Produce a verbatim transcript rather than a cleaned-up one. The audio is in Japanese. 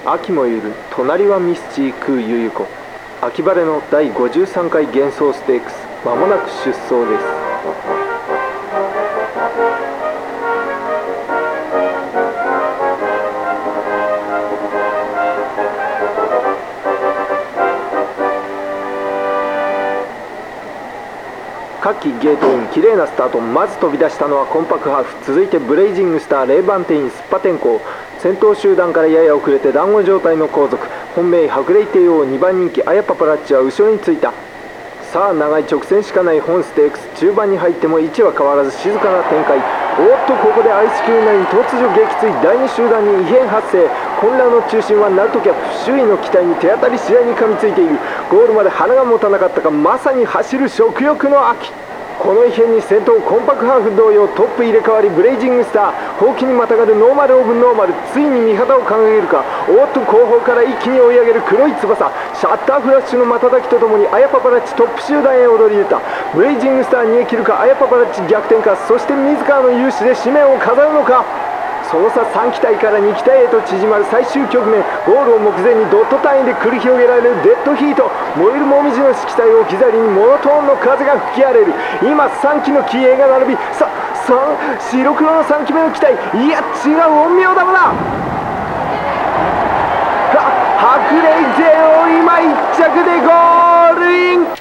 秋もゆる隣はミスチー空ゆゆ子。秋晴れのだいごじゅうさんかい幻想ステークス、まもなく出走です。各機ゲートイン、綺麗なスタート。まず飛び出したのはコンパクハーフ、続いてブレイジングスター、レイバンテイン、スッパ天候。先頭集団からやや遅れて団子状態の後続、本命白麗帝王にばん人気アヤパパラッチは後ろについた。さあ長い直線しかない本ステークス、中盤に入っても位置は変わらず静かな展開。おっとここでアイスキューナイン突如撃墜、だいに集団に異変発生。混乱の中心はナルトキャップ、周囲の機体に手当たり次第に噛みついている。ゴールまで鼻が持たなかったか、まさに走る食欲の秋。この異変に先頭コンパクハーフ同様トップ入れ替わりブレイジングスター、ほうきにまたがるノーマルオブノーマル、ついに味方を掲げるか。おっと後方から一気に追い上げる黒い翼、シャッターフラッシュの瞬きとともにアヤパパラッチトップ集団へ躍り出た。ブレイジングスター逃げ切るか、アヤパパラッチ逆転か、そして自らの勇姿で紙面を飾るのか。その差さん機体からに機体へと縮まる最終局面、ゴールを目前にドット単位で繰り広げられるデッドヒート。燃えるもみじの色彩を置き去りにモノトーンの風が吹き荒れる。今さん機の機影が並び、ささ白黒のさん機目の機体、いや違う、陰陽玉だ。白麗帝王今いっ着でゴールイン。